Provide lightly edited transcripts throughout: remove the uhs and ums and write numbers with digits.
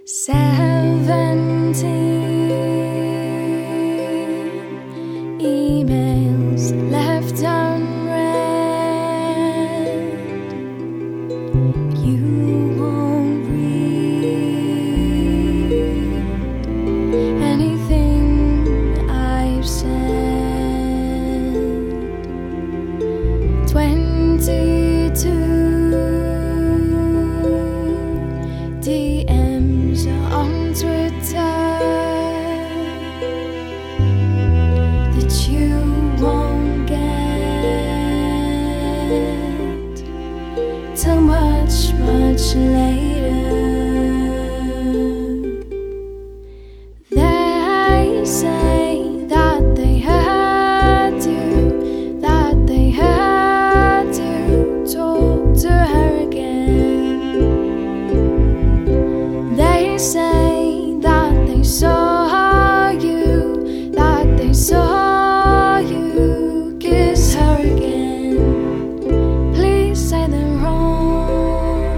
17 emails left unread. You won't read anything I've said. 22 DMs on Twitter that you won't get till much later. They say that they heard you, that they heard you talk to her again. They say that they saw you, that they saw you kiss her again. Please say they're wrong,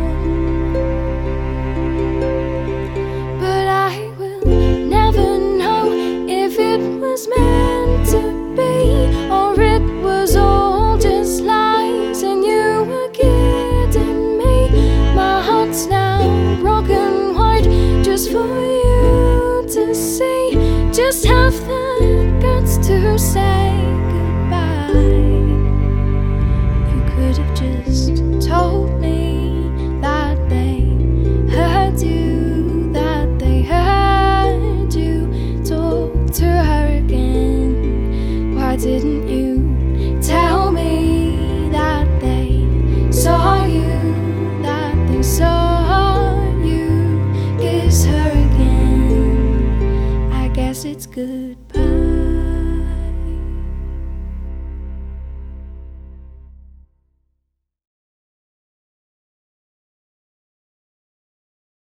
but I will never know if it was meant to be or it was all just lies and you were kidding me. My heart's now broken just for you to see. Just have the guts to say goodbye. You could have just told me that they heard you, that they heard you talk to her again. Why didn't you tell me that they saw you, that they saw her again? I guess it's good.